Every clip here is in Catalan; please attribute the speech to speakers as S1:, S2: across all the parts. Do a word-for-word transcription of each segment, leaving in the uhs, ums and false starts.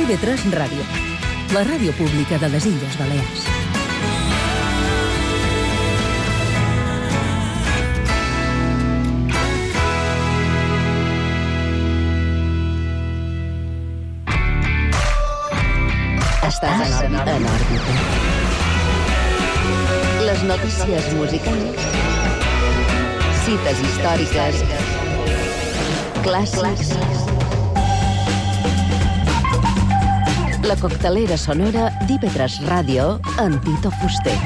S1: I V tres Ràdio, la ràdio pública de les Illes Balears.
S2: Estàs en òrbita. Les notícies musicals, cites històriques, clàssics, la coctelera sonora d'I V tres Ràdio amb Tito Fuster.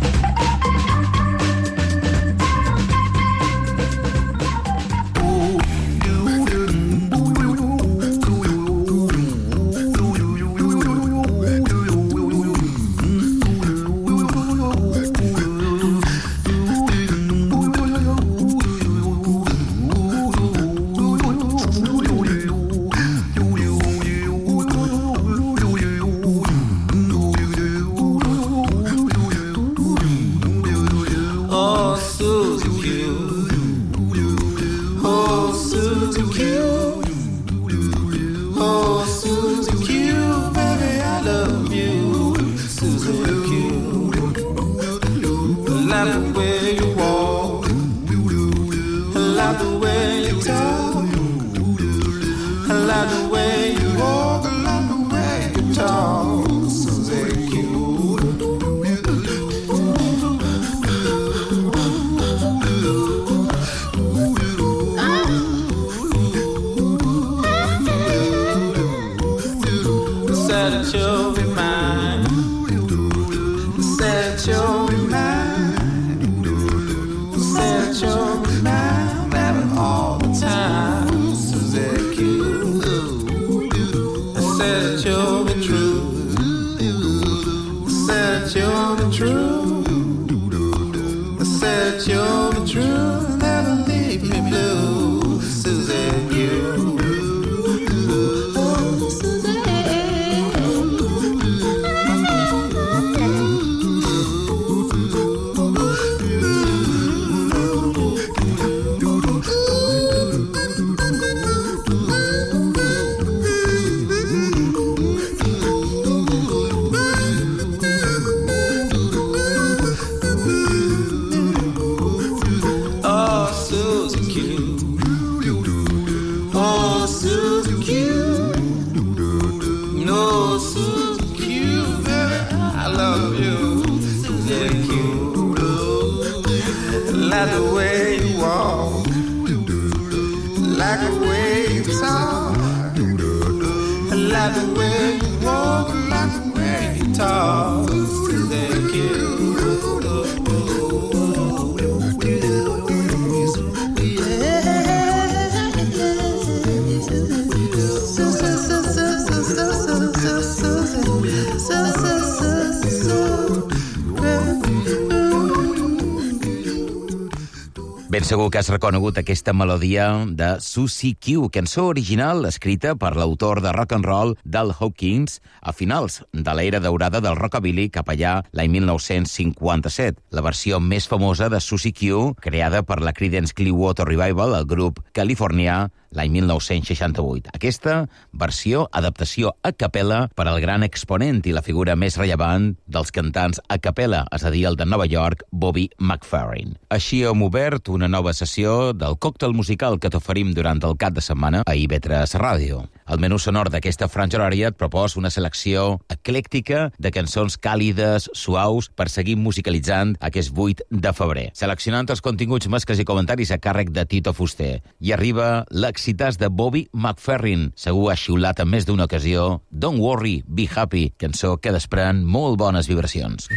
S3: Ben segur que has reconegut aquesta melodia de Susie Q, cançó original escrita per l'autor de rock and roll Dal Hawkins a finals de l'era daurada del rockabilly cap allà l'any mil nou-cents cinquanta-set. La versió més famosa de Susie Q, creada per la Creedence Clearwater Revival, el grup californià, l'any mil nou-cents seixanta-vuit. Aquesta versió, adaptació a capella per al gran exponent i la figura més rellevant dels cantants a capella, és a dir, el de Nova York, Bobby McFerrin. Així hem obert una nova sessió del còctel musical que t'oferim durant el cap de setmana a I V tres Ràdio. El menú sonor d'aquesta franja horària et proposa una selecció eclèctica de cançons càlides, suaus, per seguir musicalitzant aquest vuit de febrer. Seleccionant els continguts, mescles i comentaris a càrrec de Tito Fuster. I arriba l'exitàs de Bobby McFerrin. Segur ha xiulat en més d'una ocasió Don't Worry, Be Happy, cançó que desprèn molt bones vibracions.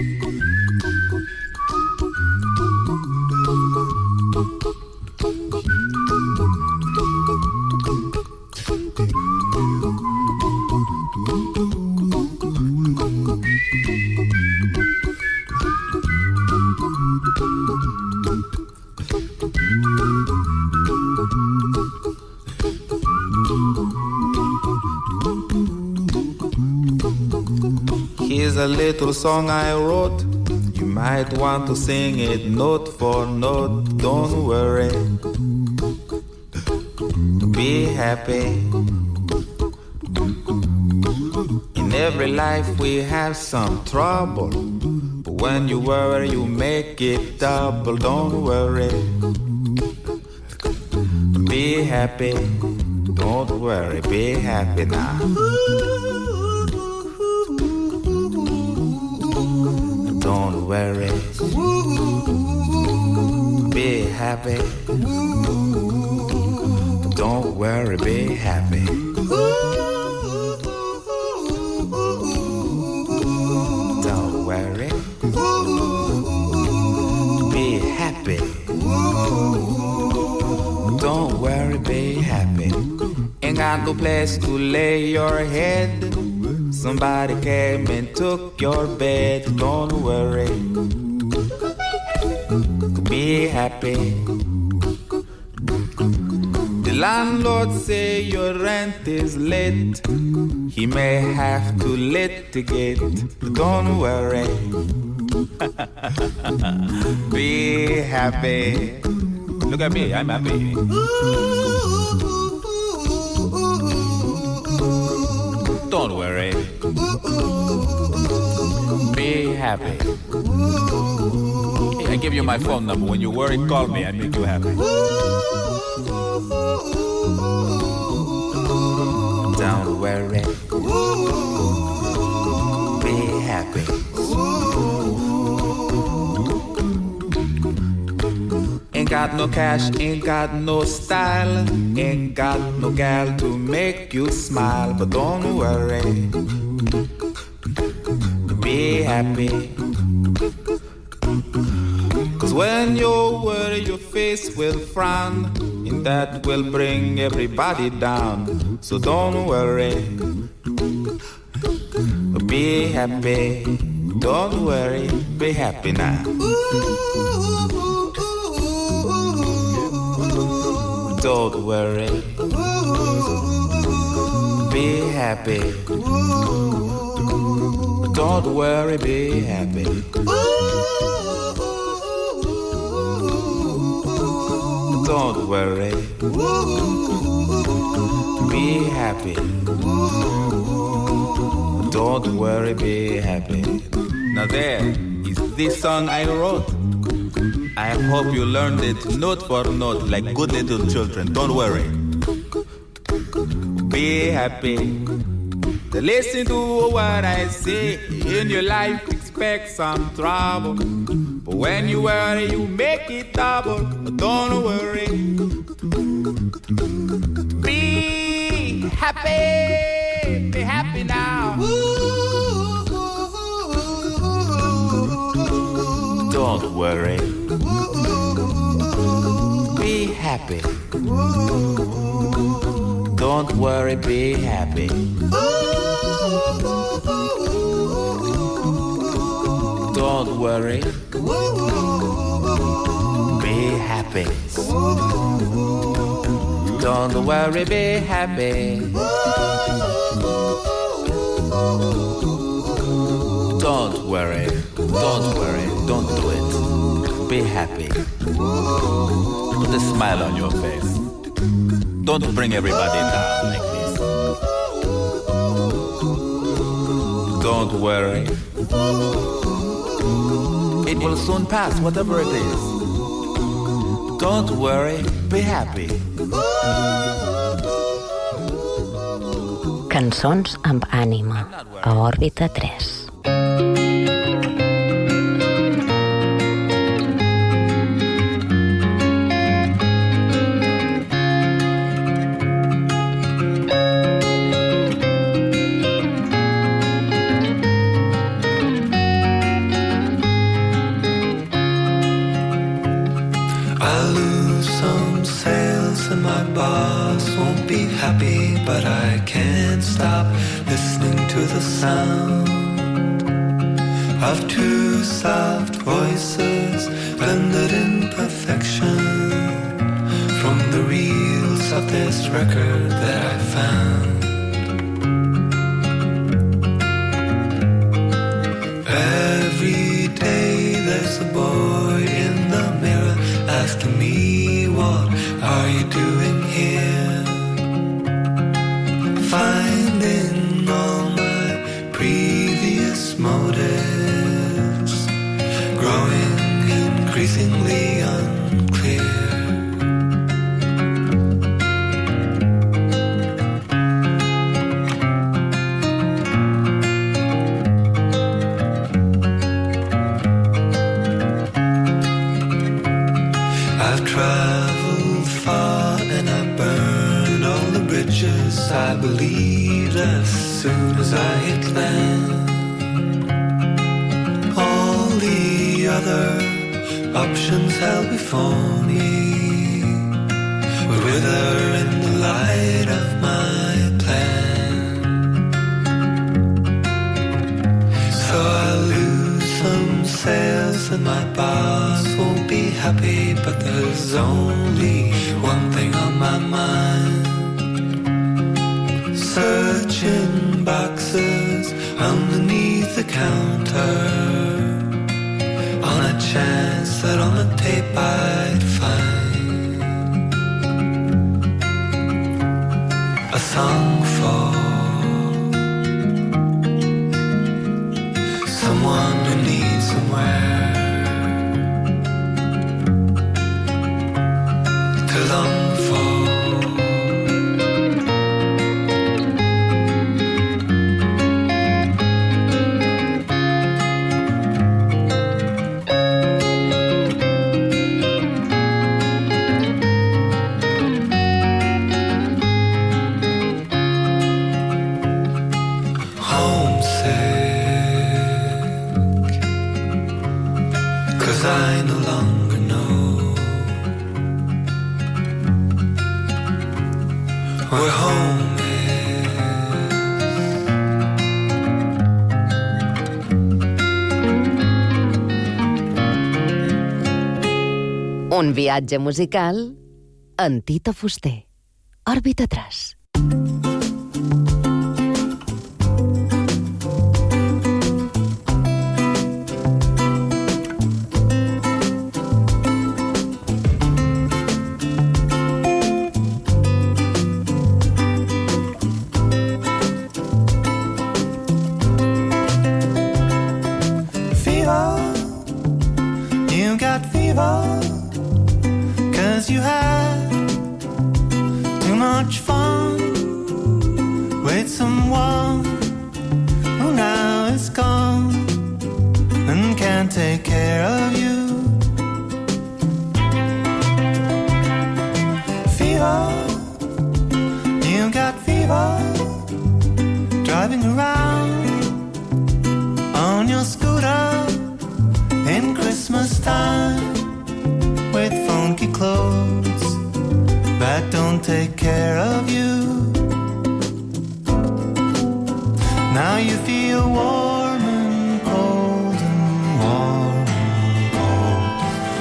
S4: Here's a little song I wrote. You might want to sing it note for note. Don't worry, be happy. In every life we have some trouble, but when you worry you make it double. Don't worry, be happy. Don't worry, be happy now. Don't worry, be happy. Don't worry, be happy. Don't worry, be happy. Don't worry, be happy. Ain't got no place to lay your head. Somebody came and took your bed. Don't worry, be happy. The landlord say your rent is late. He may have to litigate. Don't worry, be happy. Look at me, I'm happy. Don't worry, be happy. I give you my phone number. When you worry, call me. I make you happy. Don't worry, be happy. Ain't got no cash, ain't got no style, ain't got no gal to make you smile. But don't worry, be happy. Cause when you worry your face will frown, and that will bring everybody down. So don't worry, be happy. Don't worry, be happy now. Don't worry, be happy. Don't worry, be happy. Don't worry, be happy. Don't worry, be happy. Now there is this song I wrote. I hope you learned it note for note like good little children. Don't worry, be happy. Listen to what I say. In your life expect some trouble, but when you worry you make it double. Don't worry, be happy. Be happy now. Don't worry, be happy. Don't worry, be happy. Don't worry, be happy. Don't worry, be happy. Don't worry, don't worry, don't do it. Be happy. Put a smile on your face. Don't bring everybody down like this. Don't worry, it will soon pass, whatever it is. Don't worry, be happy.
S5: Cançons amb ànima, a Òrbita tres.
S6: But I can't stop listening to the sound of two soft voices blended in perfection from the reels of this record that I found. Every day there's a boy in the mirror asking me, what are you doing here? Finding all my pictures I believed as soon as I hit land. All the other options held before me would wither in the light of my plan. So I'll lose some sales and my boss won't be happy, but there's only one thing on my mind. Searching boxes underneath the counter on a chance that on the tape I'd find a song for someone who needs somewhere to long for. I no longer know where home is.
S2: Un viatge musical en Tito Fuster. Òrbita tres.
S6: Cause you had too much fun with someone who now is gone and can't take care of you. Fever, you got fever, driving around on your scooter in Christmas time with funky clothes that don't take care of you. Now you feel warm and cold and warm and cold,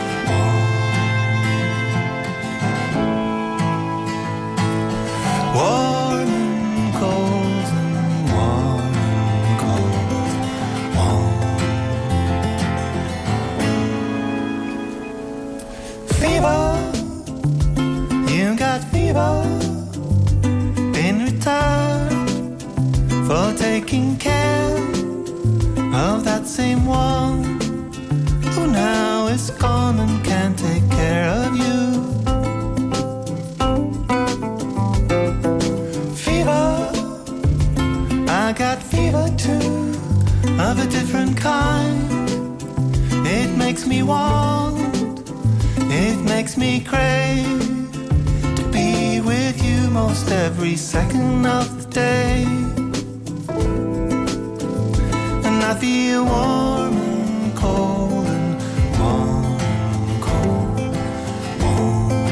S6: warm. Warm and cold and warm and cold, warm. Fever, you got fever, been retired for taking care of that same one who now is gone and can't take care of you. Fever, I got fever too, of a different kind. It makes me want, it makes me crave to be with you most every second of the day. And I feel warm and cold and warm and cold, warm.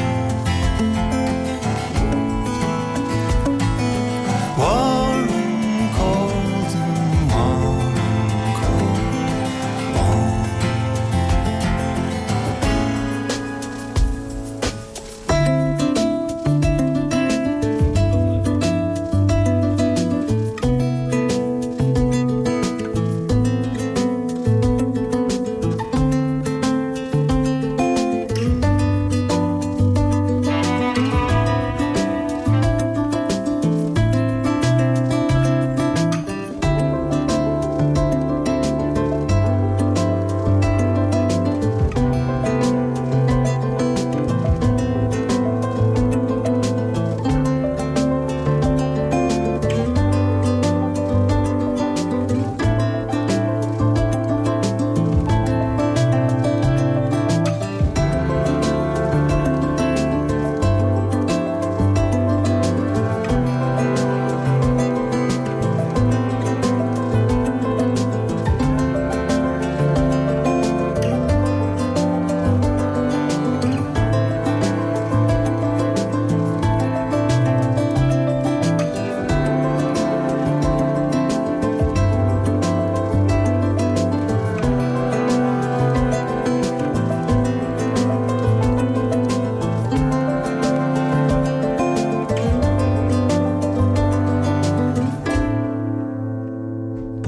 S6: Warm and cold and warm and cold, warm.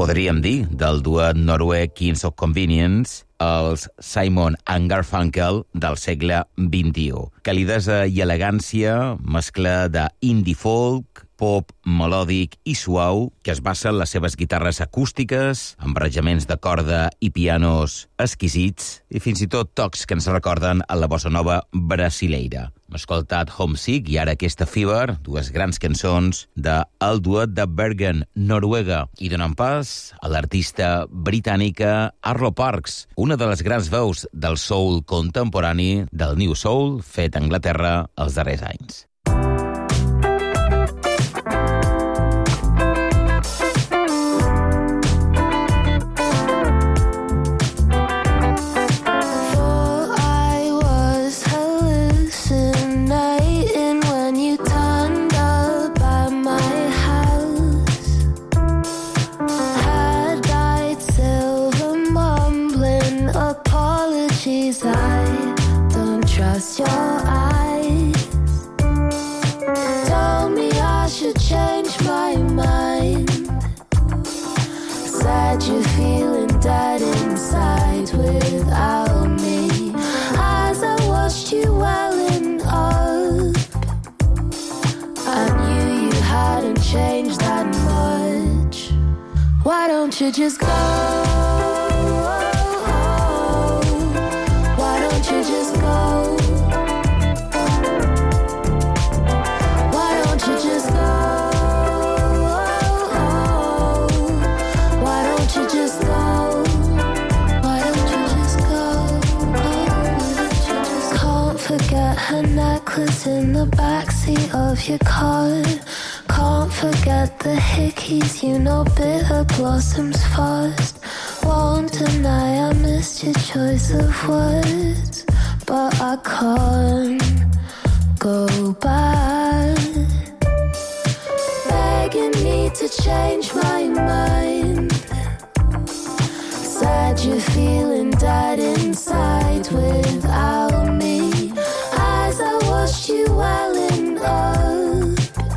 S3: podríem dir, del duet noruec Kings of Convenience, els Simon and Garfunkel del segle vint-i-u. Calidesa i elegància, mescla d'indie folk, pop melòdic i suau, que es basa en les seves guitarres acústiques, embarrejaments de corda i pianos exquisits, i fins i tot tocs que ens recorden a la bossa nova brasileira. Hem escoltat Homesick i ara aquesta Fever, dues grans cançons del duet de Bergen, Noruega, i donant pas a l'artista britànica Arlo Parks, una de les grans veus del soul contemporani, del New Soul, fet a Anglaterra els darrers anys.
S7: I don't trust your eyes. Told me I should change my mind. Said you're feeling dead inside without me. As I watched you welling up, I knew you hadn't changed that much. Why don't you just go? You just go. Why don't you just go? Why don't you just go? Why don't you just go? Why don't you just can't forget her necklace in the backseat of your car. Can't forget the hickeys, you know bitter blossoms fast. Won't deny I missed your choice of words, but I can't go back. Begging me to change my mind. Said you're feeling dead inside without me. As I watched you welling up,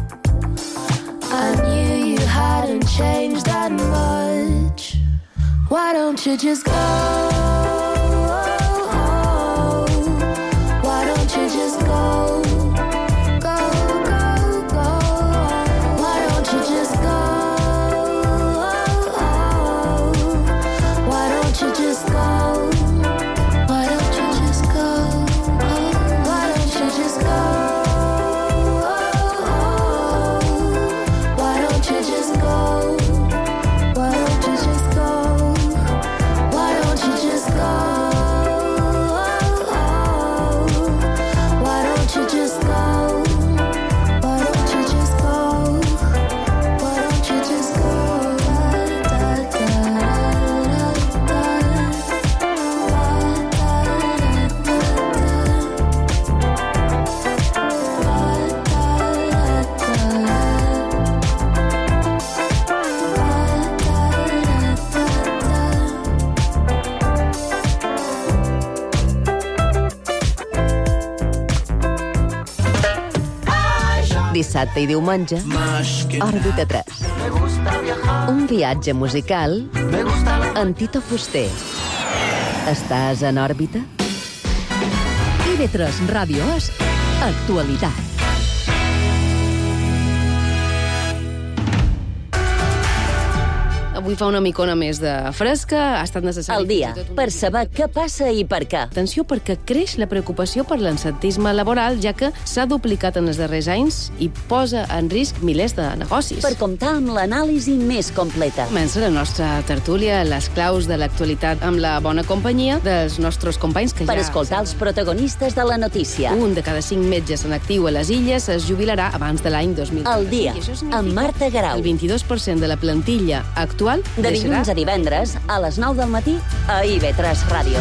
S7: I knew you hadn't changed that much. Why don't you just go? Why don't you just go? Go, go, go. Why don't you just go? Why don't you just go? Why don't you just go? Why don't you just go? Why don't you just go? Why don't you just go? Why don't you just go? Why don't you just go? Why don't you just go? Why don't you just go? Da, da, da, da, da,
S2: Dissabte i diumenge, Òrbita tres. Un viatge musical amb Tito Fuster. Estàs en òrbita?
S1: I ve tres Ràdio és actualitat.
S8: Avui fa una micona més de fresca, ha estat necessari...
S9: Al dia, per saber què passa i per què.
S8: Atenció, perquè creix la preocupació per l'absentisme laboral, ja que s'ha duplicat en els darrers anys i posa en risc milers de negocis.
S9: Per comptar amb l'anàlisi més completa.
S8: Comença la nostra tertúlia, les claus de l'actualitat amb la bona companyia dels nostres companys que
S9: per
S8: ja...
S9: Per escoltar els protagonistes de la notícia.
S8: Un de cada cinc metges en actiu a les Illes es jubilarà abans de l'any dos mil.
S9: Al dia, amb Marta Garau.
S8: El vint-i-dos per cent de la plantilla actual
S9: de dilluns a divendres, a les nou del matí, a I V tres Ràdio.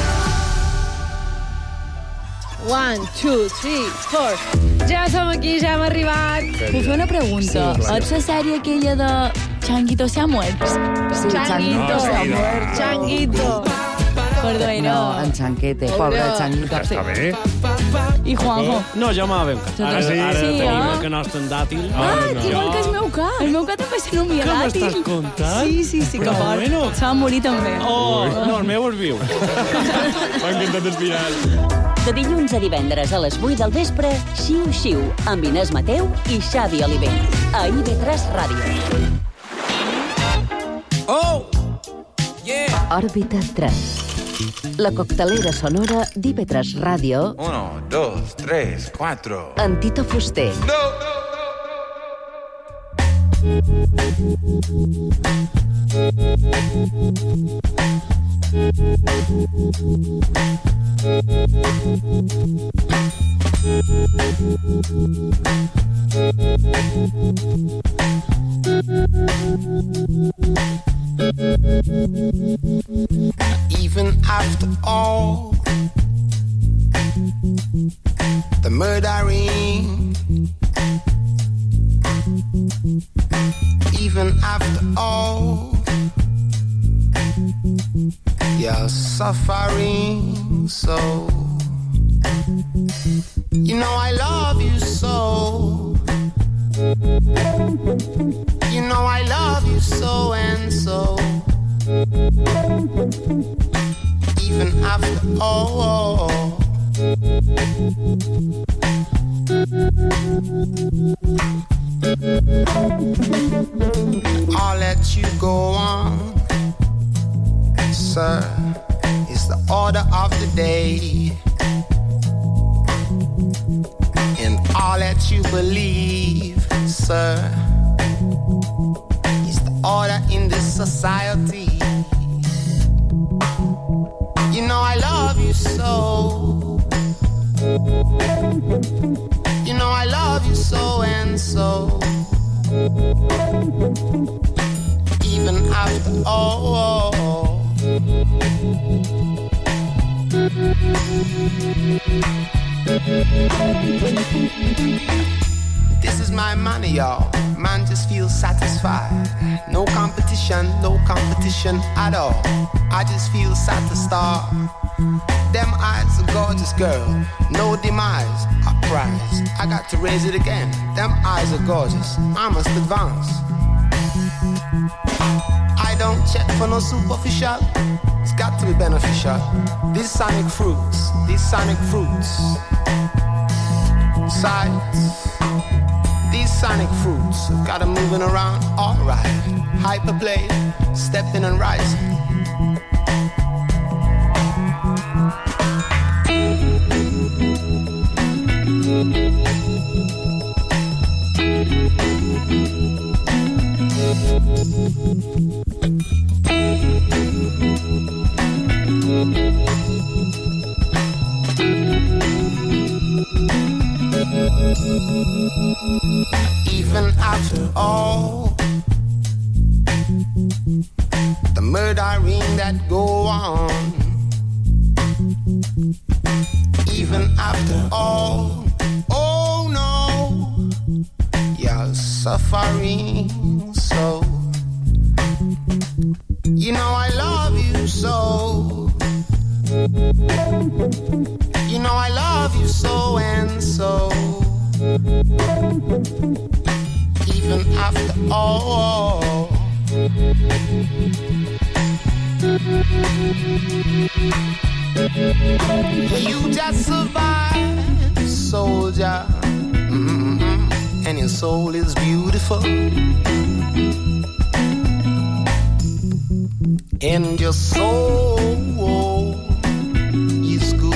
S10: One, two, three, four. Ja som aquí, ja hem arribat.
S11: Puc fer una pregunta? Sí, ets la sèrie aquella de Changuito se ha muerto?
S10: Sí, Changuito. Changuito.
S11: Perdona.
S2: No, en Chanquete, pobre Chanquete.
S12: Està bé.
S11: I Juanjo.
S12: No, jo me la vam cantar. Ara,
S11: Sí,
S12: ara
S11: sí,
S12: tenim
S11: eh?
S12: el que no està en dàtil.
S11: Ah,
S12: no.
S11: igual que el meu cap. El meu cap també se nomia
S12: Què
S11: dàtil.
S12: m'estàs contant?
S11: Sí, sí, sí, que
S12: Però
S11: fort.
S12: bueno.
S11: Se va morir també.
S12: Oh, no, el meu és viu. M'ha encantat el final.
S9: De dilluns a divendres a les vuit del vespre, Xiu Xiu, amb Inés Mateu i Xavi Oliver. A I V tres Ràdio.
S2: Oh! Yeah! Òrbita tres. La coctelera sonora d'I V tres Ràdio
S4: Uno, dos, tres, cuatro.
S2: amb Tito Fuster.
S4: No!
S13: Even after all the murdering, even after all your suffering, so you know I love you so. You know I love you so and so. Even after all, I'll let you go on, sir. It's the order of the day, and I'll let you believe, sir. It's the order in this society. You know I love you so. You know I love you so and so. Even after all. This is my money, y'all. Man just feels satisfied. No competition, no competition at all. I just feel satisfied. Them eyes, a gorgeous girl. No demise, a prize. I got to raise it again. Them eyes are gorgeous. I must advance. I don't check for no superficial. It's got to be beneficial. These sonic fruits, these sonic fruits. Sights. These sonic fruits got them moving around alright. Hyperplay, stepping and rising. Even after all the murdering that go on, even after all, oh no, you're suffering so. You know I love you so. You know I love you so and so. Even after all. You just survived, soldier. Mm-hmm. And your soul is beautiful. And your soul is good.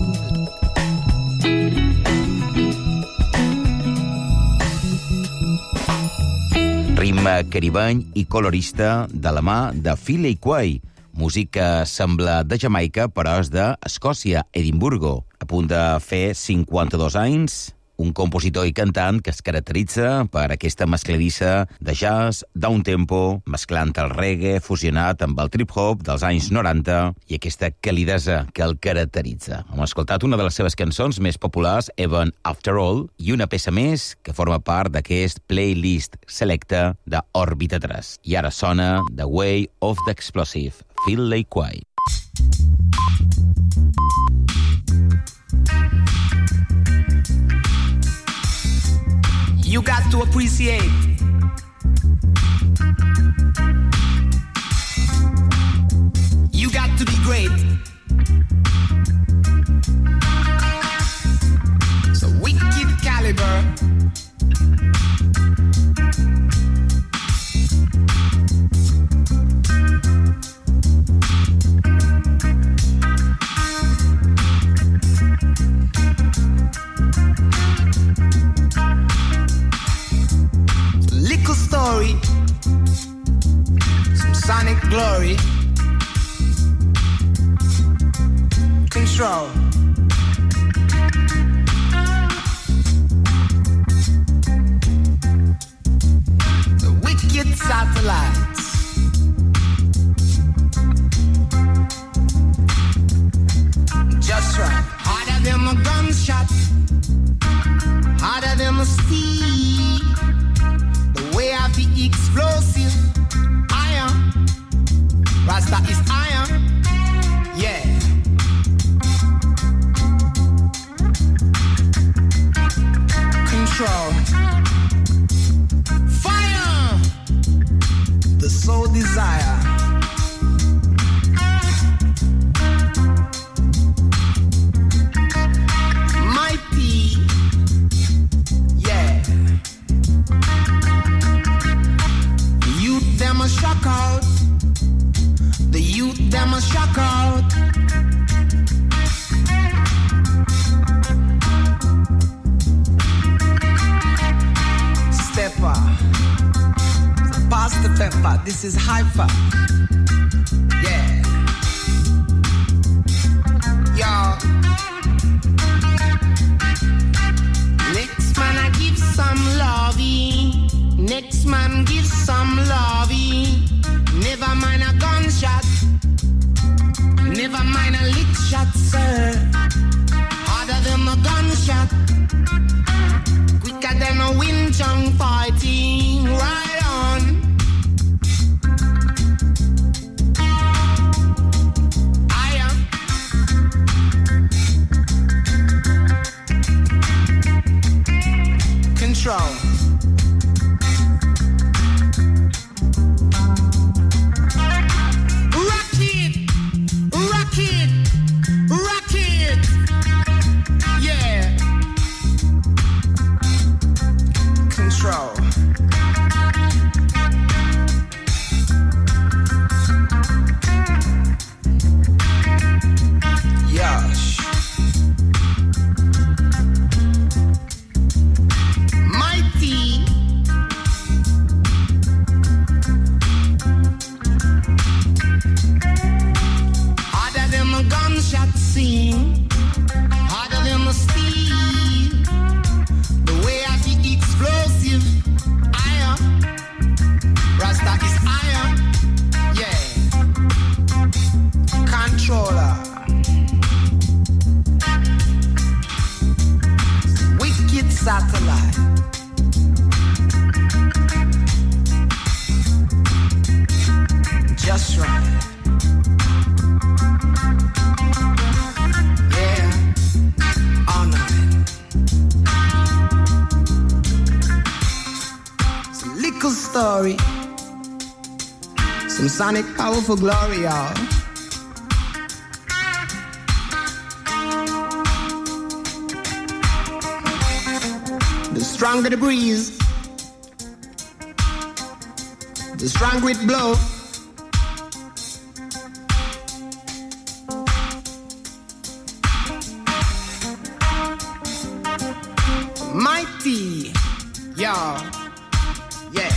S3: Ritme caribany i colorista de la mà de Philly Quay, músic que sembla de Jamaica però és d'Escòcia, Edimburgo. A punt de fer cinquanta-dos anys, un compositor i cantant que es caracteritza per aquesta mescladissa de jazz, downtempo, mesclant el reggae fusionat amb el trip-hop dels anys noranta i aquesta calidesa que el caracteritza. Hem escoltat una de les seves cançons més populars, Even After All, i una peça més que forma part d'aquest playlist selecte de Òrbita tres. I ara sona The Way of the Explosive, Philly Quay.
S13: You got to appreciate. You got to be great. So wicked caliber. Little story, some sonic glory. Control. The wicked satellites. Just right. Harder than a gunshot. Harder than a steel. The way I be explosive. Iron. Rasta is iron. Yeah. Control. Fire. The soul desire. Mighty. Yeah. The youth them a shock out. The youth them a shock out. Stepper. Pass the pepper. This is hyper. Yeah. Yo. Next man I give some lovey. Next man give some lovey. Never mind a gunshot. Never mind a lick shot, sir. Harder than a gunshot. Quicker than a wind tongue fighting. Right on. I am. Control. Rock it. Rock it. Rock it. Yeah. Control. Yosh. Mighty. Harder than a gunshot scene. Harder than a steel. The way I be explosive. Iron. Rasta is iron. Yeah. Controller. Wicked satellite. Just right. Yeah. All night. Some little story. Some sonic powerful glory, y'all. The stronger the breeze, the stronger it blow. Mighty, y'all. Yeah.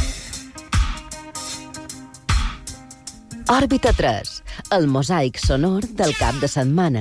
S2: Òrbita tres, el mosaic sonor del cap de setmana.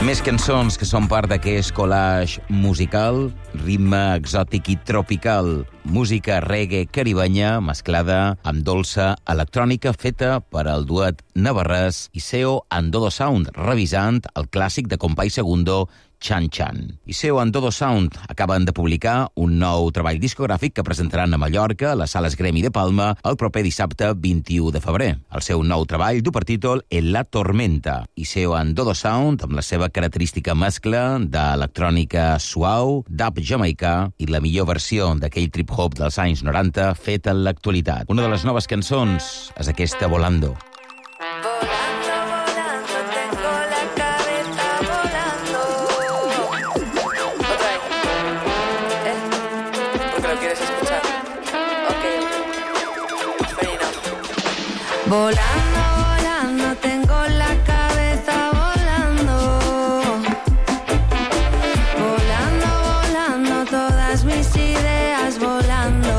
S3: Més cançons que són part d'aquest collage musical, ritme exòtic i tropical, música reggae caribenya mesclada amb dolça electrònica feta per al duet navarrès Iseo and Dodo Sound, revisant el clàssic de Compay Segundo, Chan Chan. Iseo and Dodo Sound acaben de publicar un nou treball discogràfic que presentaran a Mallorca, a les Sales Gremi de Palma, el proper dissabte vint-i-u de febrer. El seu nou treball du per títol En la tormenta. Iseo and Dodo Sound, amb la seva característica mescla d'electrònica suau, dub jamaicà i la millor versió d'aquell trip-hop dels anys noranta fet en l'actualitat. Una de les noves cançons és aquesta Volando.
S14: Volando, volando, tengo la cabeza volando. Volando, volando, todas mis ideas volando.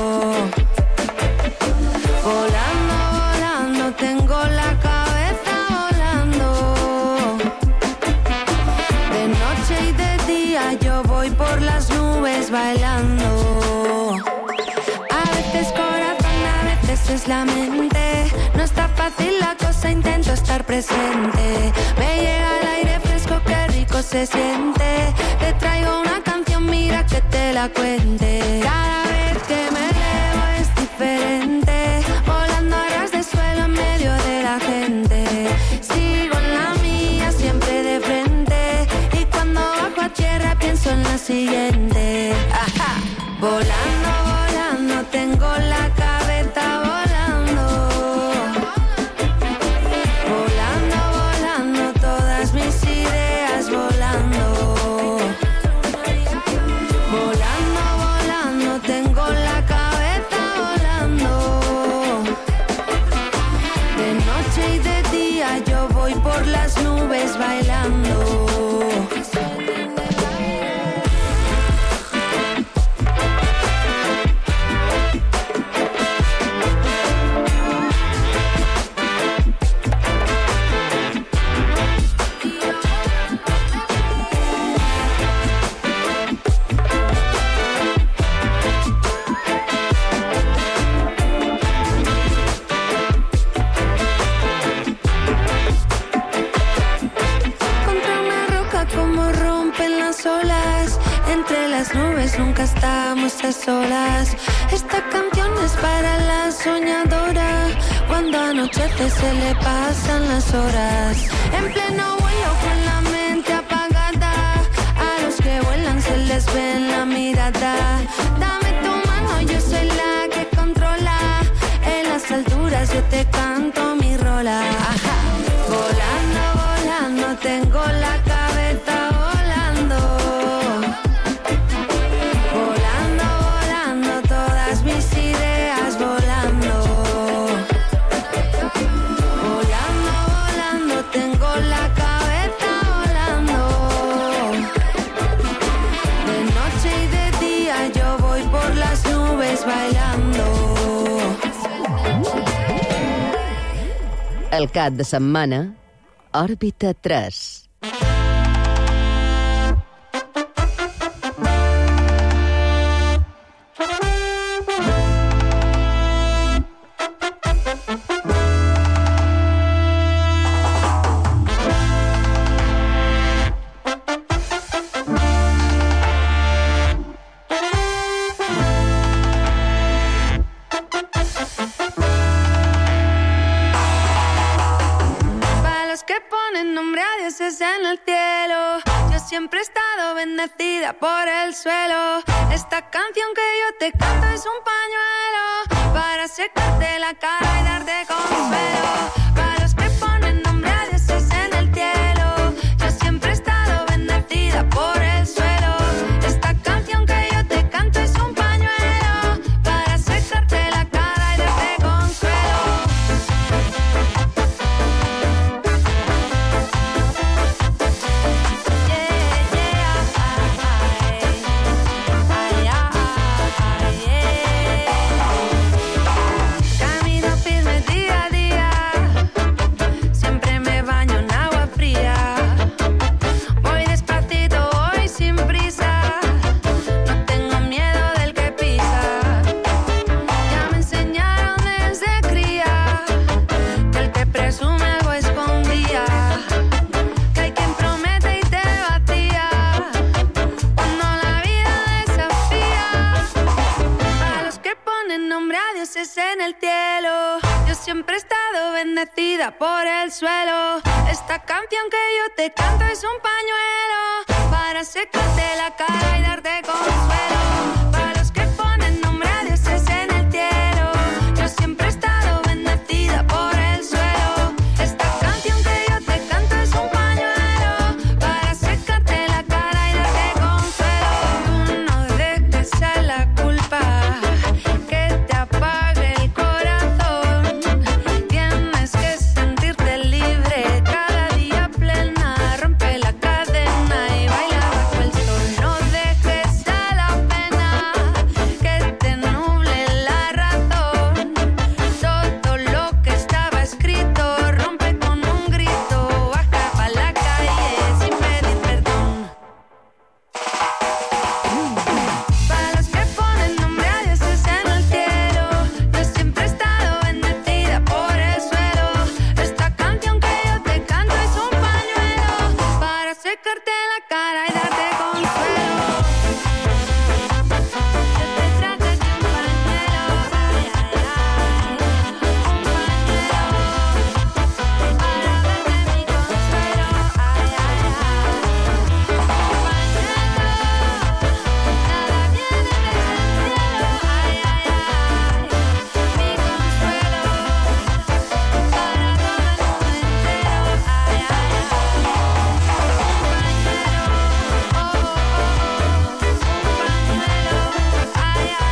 S14: Volando, volando, tengo la cabeza volando. De noche y de día yo voy por las nubes bailando. A veces corazón, a veces es la mente. No está fácil la cosa, intento estar presente. Me llega el aire fresco, qué rico se siente. Te traigo una canción, mira que te la cuente. Cada vez que me elevo es diferente. Volando a ras de suelo en medio de la gente. Sigo en la mía, siempre de frente. Y cuando bajo a tierra pienso en la siguiente. Ajá. Volando, volando, tengo la cabeza volando. Bailando. Nunca estamos a solas. Esta canción es para la soñadora. Cuando anochece se le pasan las horas. En pleno vuelo con la mente apagada. A los que vuelan se les ve en la mirada. Dame tu mano, yo soy la que controla. En las alturas yo te canto mi rola. Ajá. Volando, volando, tengo la cabeza volando.
S2: El cap de setmana, Òrbita tres.
S14: En el cielo, yo siempre he estado bendecida por el suelo. Esta canción que yo te canto es un pañuelo para secarte la cara y darte consuelo. Para los que ponen nombre a dioses en el cielo, yo siempre he estado bendecida por el suelo. Esta canción que yo te canto es un pañuelo para secarte la cara y darte consuelo. Camino firme, tío. siempre he estado bendecida por el suelo. Esta canción que yo te canto es un pañuelo para secarte la cara y darte consuelo. Para los que ponen nombre a dioses en el cielo, yo siempre he estado bendecida por el suelo. Esta canción que yo te canto es un pañuelo para secarte la cara y darte consuelo. Tú no dejes a la culpa que te apague el corazón. Tienes que sentirte libre cada día plena. Rompe la cadena y baila bajo el sol. No dejes a la pena que te nuble la razón. Todo lo que estaba escrito rompe con un grito. Baja pa' la calle sin pedir perdón. Para los que ponen nombre a dioses en el cielo, yo siempre he estado bendecida por el suelo. Esta canción que yo te canto es un pañuelo para secarte la cara y darte consuelo. Yo te traje aquí un pañuelo, ay, ay, ay, un pañuelo para darte mi consuelo, ay, ay, ay, un pañuelo. Nada viene desde el cielo, ay, ay, ay, mi consuelo para todo el mundo entero, ay, ay, ay, un pañuelo, oh, oh, oh, un pañuelo, ay, ay, ay, ay, ay, ay, ay, ay, ay,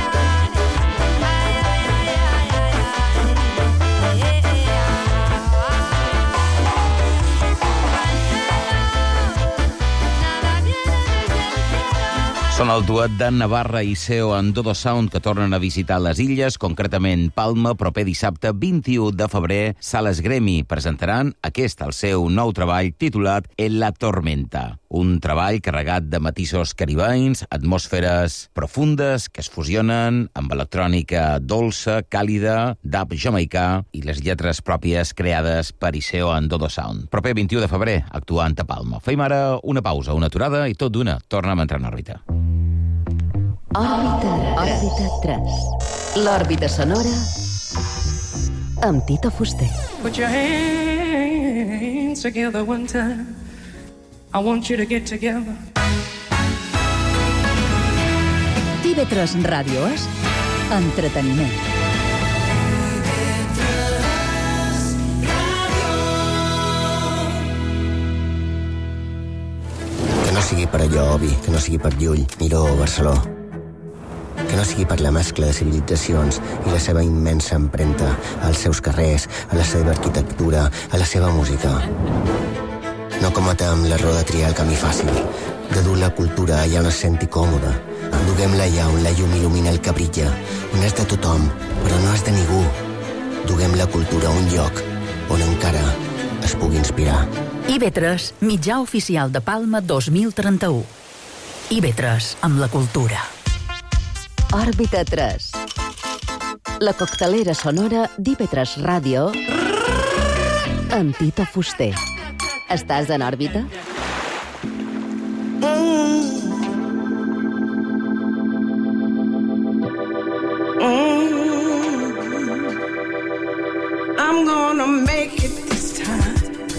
S14: nada viene desde el cielo.
S3: Són el duet de Navarra i Seo en Dodo Sound que tornen a visitar les illes, concretament Palma, proper dissabte vint-i-u de febrer. Sales Gremi presentaran aquest, el seu nou treball titulat En la tormenta. Un treball carregat de matisos caribenys, atmosferes profundes que es fusionen amb electrònica dolça, càlida, dub jamaicà i les lletres pròpies creades per Iseo en Dodo Sound. Proper vint-i-u de febrer, actuant a Palma. Fem ara una pausa, una aturada i tot d'una tornem a entrar en òrbita.
S2: Òrbita, òrbita tres. L'òrbita sonora amb Tito Fuster.
S15: Put your hands together one time. I want you to get together.
S1: T V tres Ràdio és entreteniment.
S16: Que no sigui per allò, Obi, que no sigui per Llull, Miró o Barceló. Que no sigui per la mescla de civilitzacions i la seva immensa empremta als seus carrers, a la seva arquitectura, a la seva música. No cometem l'error de triar el camí fàcil, de dur la cultura allà on es senti còmoda. Duguem-la allà on la llum il·lumina el que brilla, on és de tothom, però no és de ningú. Duguem la cultura a un lloc on encara es pugui inspirar.
S1: I V tres, mitjà oficial de Palma dos mil trenta-u. I V tres, amb la cultura.
S2: Òrbita tres. La coctelera sonora d'I V tres Ràdio amb Tito Fuster. Estàs en òrbita?
S15: I'm gonna make it this time.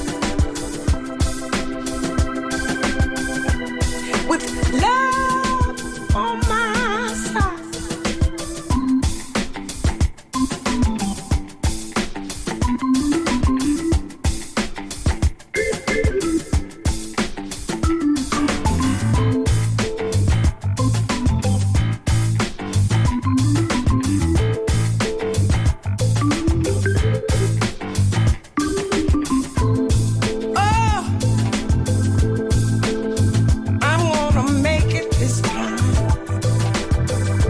S15: With love on my side.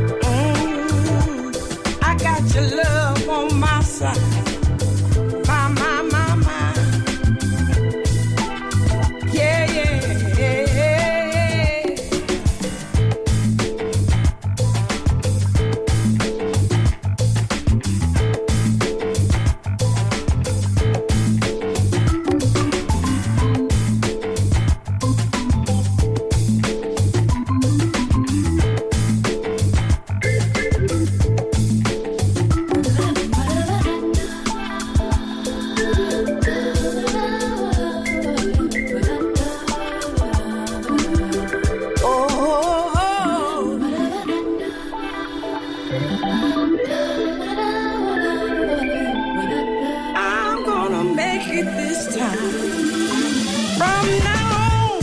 S15: By make it this time. From now on.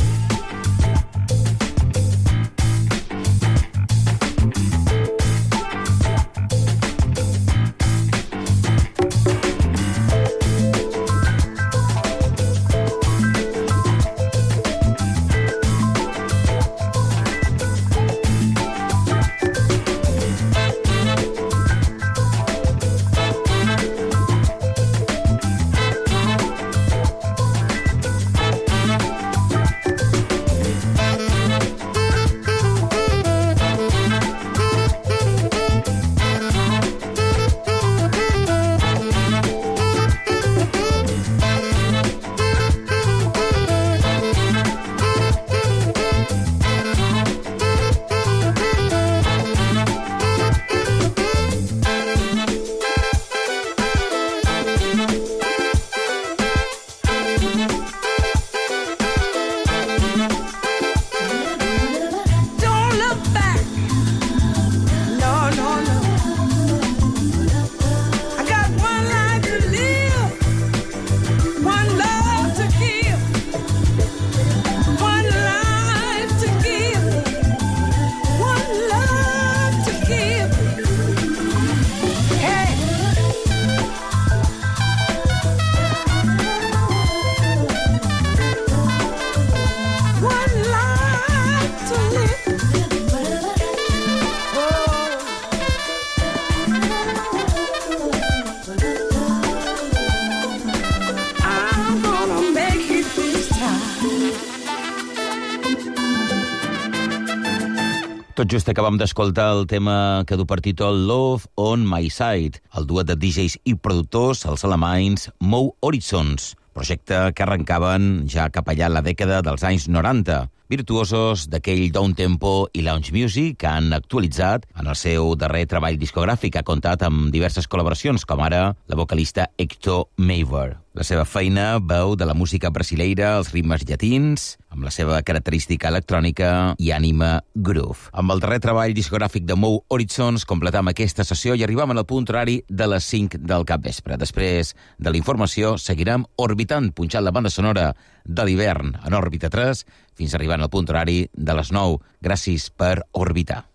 S3: Tot just acabam d'escoltar el tema que du per títol Love on My Side, el duet de D Js i productors, els alemanys Mo Horizons, projecte que arrencaven ja cap allà la dècada dels anys noranta. Virtuosos d'aquell downtempo i lounge music que han actualitzat en el seu darrer treball discogràfic. Ha comptat amb diverses col·laboracions, com ara la vocalista Hector Maver. La seva feina veu de la música brasileira, els ritmes llatins, amb la seva característica electrònica i ànima groove. Amb el darrer treball discogràfic de Mo Horizons completam aquesta sessió i arribam al punt horari de les cinc del capvespre. Després de la informació seguirem orbitant, punxant la banda sonora de l'hivern en òrbita tres, fins arribant al punt horari de les nou. Gràcies per orbitar.